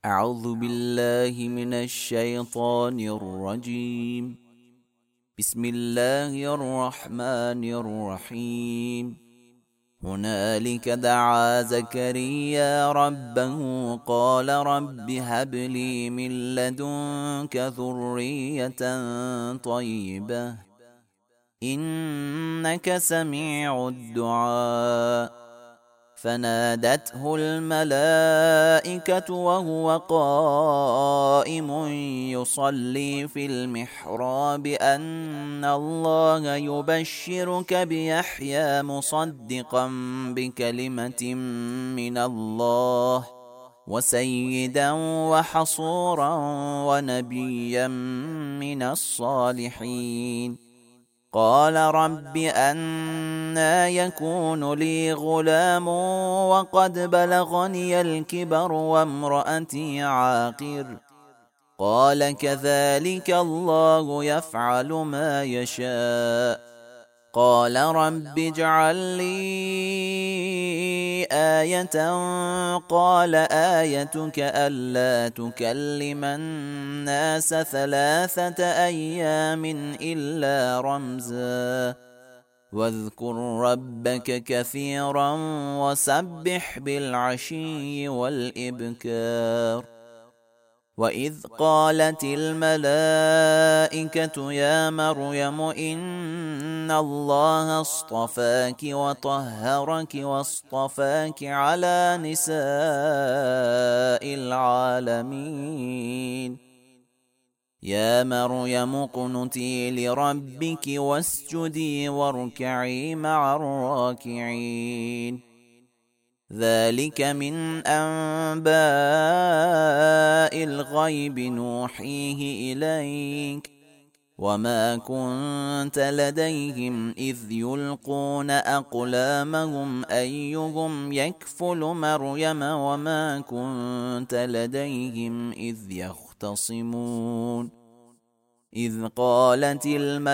أعوذ بالله من الشيطان الرجيم. بسم الله الرحمن الرحيم. هنالك دعا زكريا ربه قال رب هب لي من لدنك ذرية طيبة إنك سميع الدعاء. فنادته الملائكة وهو قائم يصلي في المحراب أن الله يبشرك بيحيى مصدقا بكلمة من الله وسيدا وحصورا ونبيا من الصالحين. قال رب أنى يكون لي غلام وقد بلغني الكبر وامرأتي عاقر. قال كذلك الله يفعل ما يشاء. قال رب اجعل لي آية. قال آيتك ألا تكلم الناس 3 أيام إلا رمزا واذكر ربك كثيرا وسبح بالعشي والإبكار. وإذ قالت الملائكة يا مريم إن الله اصطفاك وطهرك واصطفاك على نساء العالمين. يا مريم اقنتي لربك واسجدي واركعي مع الراكعين. ذلك من أنباء الغيب نوحيه إليك وما كنت لديهم إذ يلقون أقلامهم أيهم يكفل مريم وما كنت لديهم إذ يختصمون. إذ قالت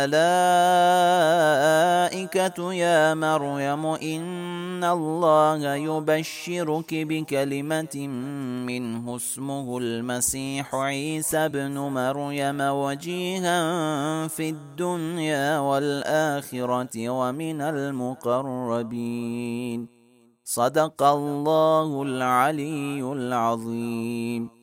الملائكة يا مريم إن الله يبشرك بكلمة منه اسمه المسيح عيسى ابن مريم وجيها في الدنيا والآخرة ومن المقربين. صدق الله العلي العظيم.